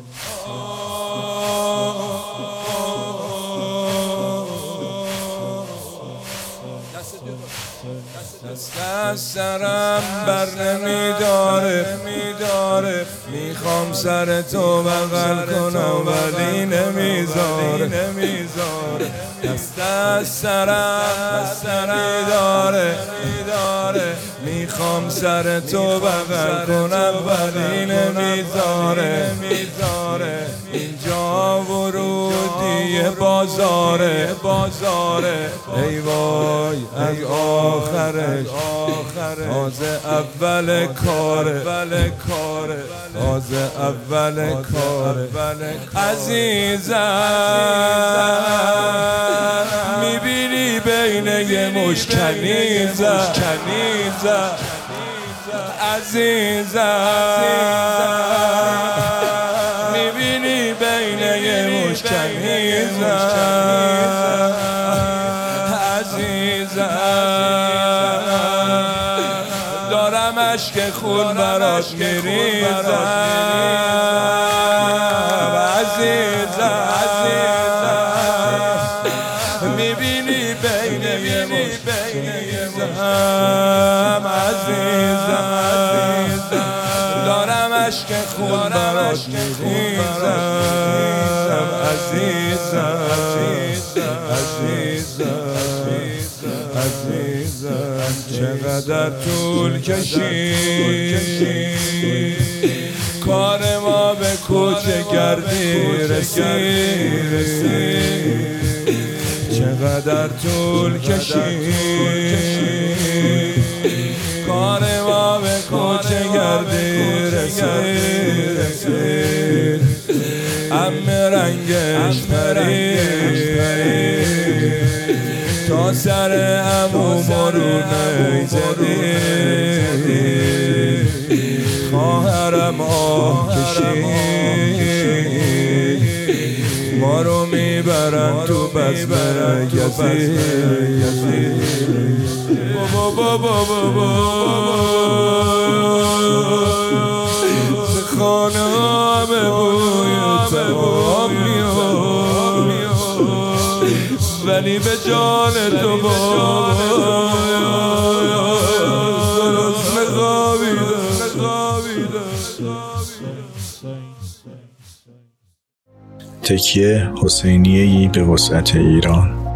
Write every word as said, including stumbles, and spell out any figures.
دست از سرم بر نمیداره میداره میخوام سر تو بغل کنم ولی نمیذاره نمیذاره دست از سرم میداره میداره میخوام سر تو بغل کنم ولی نمیذاره نمیذاره اینجا ورودی بازاره بازاره ای وای از آخرش تازه اول کاره تازه اول کاره عزیزم میبینی بین یه مشکنیزم عزیزم میبینی بین یه مشکنیزم عزیزم دارم عشق خون برات میریزم عزیزم میبینی بین یه مشکنیزم عزیزم دارم عشق خون برات میریزم عزیزم عزیزم عزیزم چقدر طول کشید کار ما به کوچه گردی رسید چقدر طول کشید کار ما به کوچه گردی رسید ام رنگش پرید تا سر عمو رو نیزدید خواهرم آه کشید ما رو میبرن تو بزم یزید بابا بابا بابا خانه همه بوی تمام میاد ولی به جان تو بابا تکیه حسینیه‌ای به وسعت ایران.